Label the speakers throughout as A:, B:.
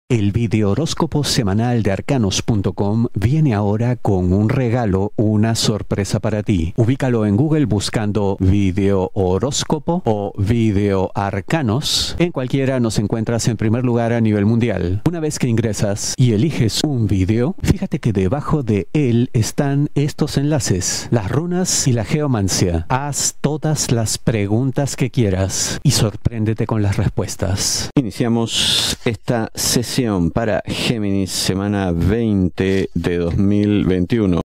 A: El videohoróscopo semanal de arcanos.com viene ahora con un regalo, una sorpresa para ti. Ubícalo en Google buscando videohoróscopo o videoarcanos. En cualquiera nos encuentras en primer lugar a nivel mundial. Una vez que ingresas y eliges un video, fíjate que debajo de él están estos enlaces, las runas y la geomancia. Haz todas las preguntas que quieras y sorpréndete con las respuestas. Iniciamos esta sesión para Géminis, semana 20 de 2021.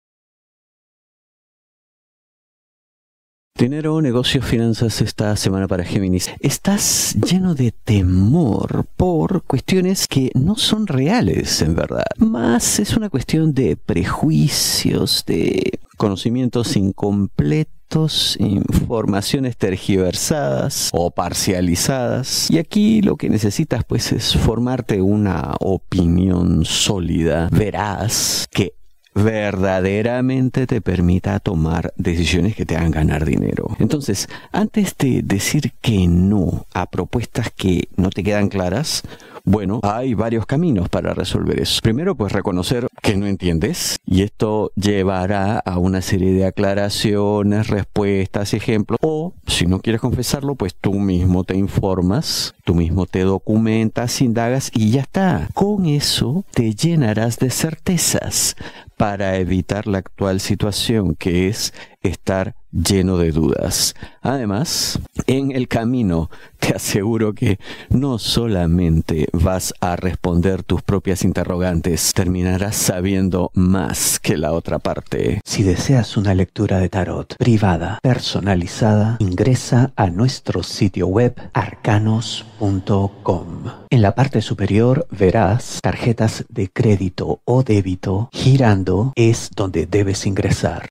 A: Dinero, negocios, finanzas esta semana para Géminis. Estás lleno de temor por cuestiones que no son reales, en verdad. Más es una cuestión de prejuicios, de conocimientos incompletos, informaciones tergiversadas o parcializadas. Y aquí lo que necesitas pues es formarte una opinión sólida, veraz, que verdaderamente te permita tomar decisiones que te hagan ganar dinero. Entonces, antes de decir que no a propuestas que no te quedan claras, bueno, hay varios caminos para resolver eso. Primero, pues reconocer que no entiendes, y esto llevará a una serie de aclaraciones, respuestas, ejemplos, o si no quieres confesarlo, pues tú mismo te informas, tú mismo te documentas, indagas y ya está. Con eso te llenarás de certezas para evitar la actual situación, que es estar lleno de dudas. Además, en el camino te aseguro que no solamente vas a responder tus propias interrogantes, terminarás sabiendo más que la otra parte. Si deseas una lectura de tarot privada, personalizada, ingresa a nuestro sitio web arcanos.com. En la parte superior verás tarjetas de crédito o débito. Girando es donde debes ingresar.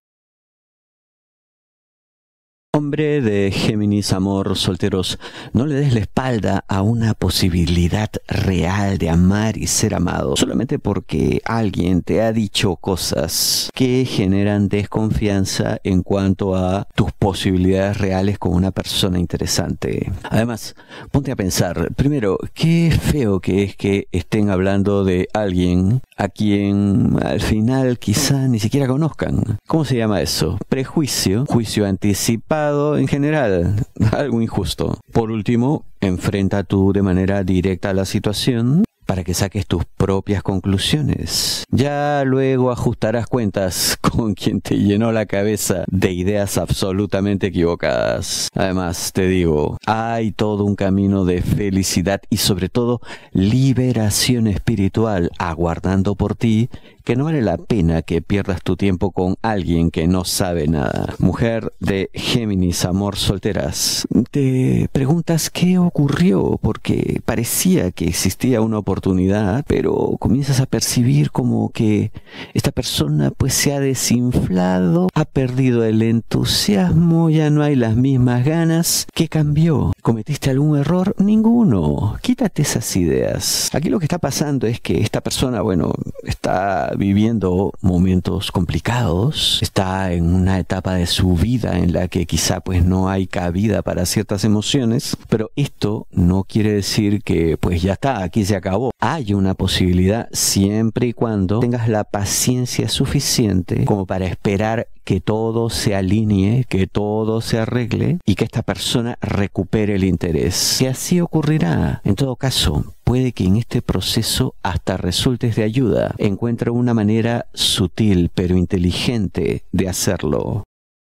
A: Hombre de Géminis, amor, solteros, no le des la espalda a una posibilidad real de amar y ser amado solamente porque alguien te ha dicho cosas que generan desconfianza en cuanto a tus posibilidades reales con una persona interesante. Además, ponte a pensar, primero, qué feo que es que estén hablando de alguien a quien al final quizá ni siquiera conozcan. ¿Cómo se llama eso? Prejuicio, juicio anticipado en general, algo injusto. Por último, enfrenta tú de manera directa la situación para que saques tus propias conclusiones. Ya luego ajustarás cuentas con quien te llenó la cabeza de ideas absolutamente equivocadas. Además, te digo, hay todo un camino de felicidad y sobre todo liberación espiritual aguardando por ti, que no vale la pena que pierdas tu tiempo con alguien que no sabe nada. Mujer de Géminis, amor, solteras, te preguntas qué ocurrió, porque parecía que existía una oportunidad, pero comienzas a percibir como que esta persona pues se ha desinflado, ha perdido el entusiasmo, ya no hay las mismas ganas. ¿Qué cambió? ¿Cometiste algún error? Ninguno. Quítate esas ideas. Aquí lo que está pasando es que esta persona, bueno, está viviendo momentos complicados, está en una etapa de su vida en la que quizá pues no hay cabida para ciertas emociones, pero esto no quiere decir que pues ya está, aquí se acabó. Hay una posibilidad siempre y cuando tengas la paciencia suficiente como para esperar que todo se alinee, que todo se arregle y que esta persona recupere el interés. Que así ocurrirá. En todo caso, puede que en este proceso hasta resultes de ayuda. Encuentra una manera sutil pero inteligente de hacerlo.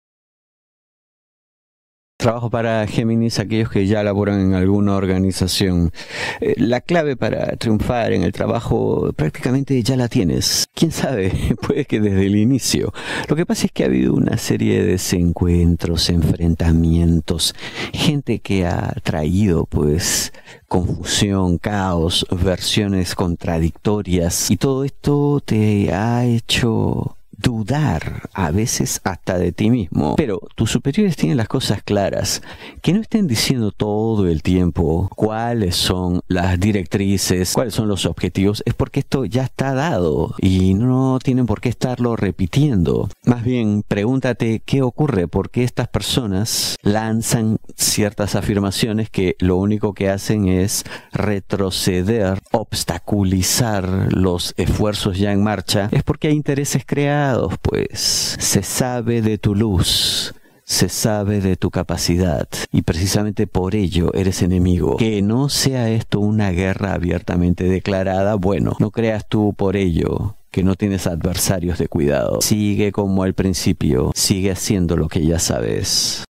A: Trabajo para Géminis, aquellos que ya laboran en alguna organización. La clave para triunfar en el trabajo prácticamente ya la tienes. ¿Quién sabe? Puede que desde el inicio. Lo que pasa es que ha habido una serie de desencuentros, enfrentamientos, gente que ha traído pues confusión, caos, versiones contradictorias, y todo esto te ha hecho dudar a veces hasta de ti mismo. Pero tus superiores tienen las cosas claras, que no estén diciendo todo el tiempo cuáles son las directrices, cuáles son los objetivos, es porque esto ya está dado y no tienen por qué estarlo repitiendo. Más bien, pregúntate qué ocurre, por qué estas personas lanzan ciertas afirmaciones que lo único que hacen es retroceder, obstaculizar los esfuerzos ya en marcha. Es porque hay intereses creados, pues. Se sabe de tu luz, se sabe de tu capacidad y precisamente por ello eres enemigo. Que no sea esto una guerra abiertamente declarada, bueno, no creas tú por ello que no tienes adversarios de cuidado. Sigue como al principio, sigue haciendo lo que ya sabes.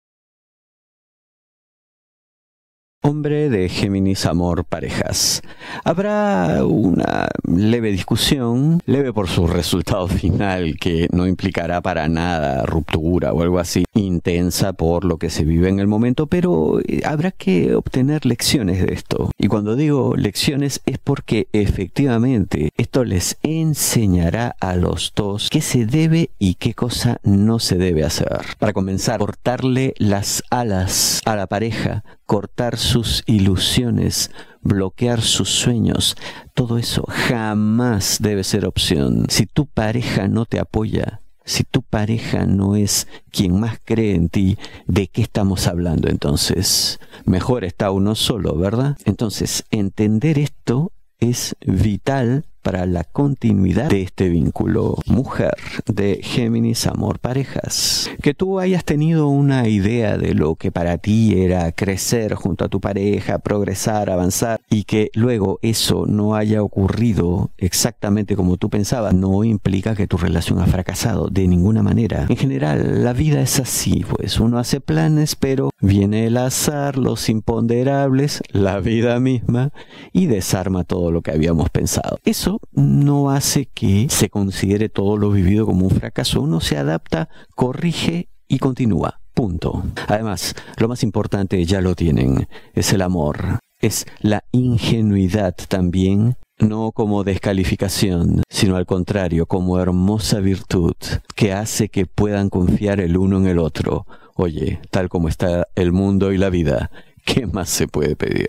A: Hombre de Géminis, amor, parejas. Habrá una leve discusión, leve por su resultado final, que no implicará para nada ruptura o algo así, intensa por lo que se vive en el momento, pero habrá que obtener lecciones de esto. Y cuando digo lecciones es porque efectivamente esto les enseñará a los dos qué se debe y qué cosa no se debe hacer. Para comenzar, cortarle las alas a la pareja, cortar sus ilusiones, bloquear sus sueños, todo eso jamás debe ser opción. Si tu pareja no te apoya, si tu pareja no es quien más cree en ti, ¿de qué estamos hablando entonces? Mejor está uno solo, ¿verdad? Entonces, entender esto es vital para la continuidad de este vínculo. Mujer de Géminis, amor, parejas. Que tú hayas tenido una idea de lo que para ti era crecer junto a tu pareja, progresar, avanzar, y que luego eso no haya ocurrido exactamente como tú pensabas, no implica que tu relación ha fracasado de ninguna manera. En general, la vida es así, pues uno hace planes, pero viene el azar, los imponderables, la vida misma, y desarma todo lo que habíamos pensado. Eso no hace que se considere todo lo vivido como un fracaso. Uno se adapta, corrige y continúa. Punto. Además, lo más importante ya lo tienen. Es el amor. Es la ingenuidad también, no como descalificación, sino al contrario, como hermosa virtud que hace que puedan confiar el uno en el otro. Oye, tal como está el mundo y la vida, ¿qué más se puede pedir?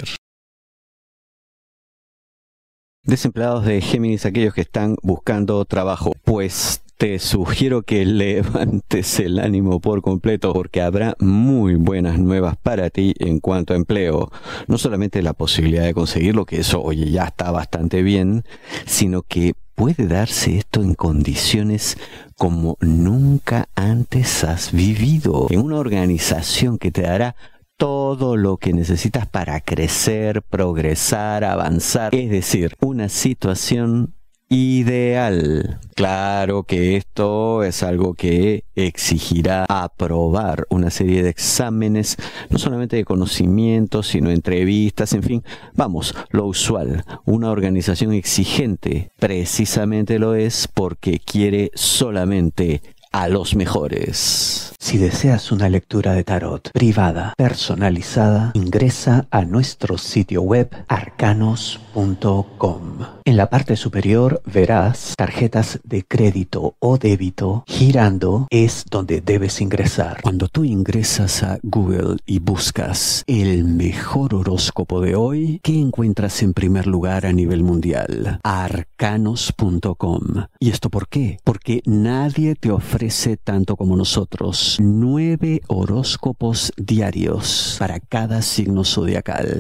A: Desempleados de Géminis, aquellos que están buscando trabajo, pues te sugiero que levantes el ánimo por completo porque habrá muy buenas nuevas para ti en cuanto a empleo. No solamente la posibilidad de conseguirlo, que eso, oye, ya está bastante bien, sino que puede darse esto en condiciones como nunca antes has vivido, en una organización que te dará todo lo que necesitas para crecer, progresar, avanzar. Es decir, una situación ideal. Claro que esto es algo que exigirá aprobar una serie de exámenes, no solamente de conocimientos, sino entrevistas, en fin. Vamos, lo usual. Una organización exigente precisamente lo es porque quiere solamente a los mejores. Si deseas una lectura de tarot privada, personalizada, ingresa a nuestro sitio web arcanos.com. En la parte superior verás tarjetas de crédito o débito. Girando es donde debes ingresar. Cuando tú ingresas a Google y buscas el mejor horóscopo de hoy, ¿qué encuentras en primer lugar a nivel mundial? Arcanos.com. ¿Y esto por qué? Porque nadie te ofrece tanto como nosotros 9 horóscopos diarios para cada signo zodiacal.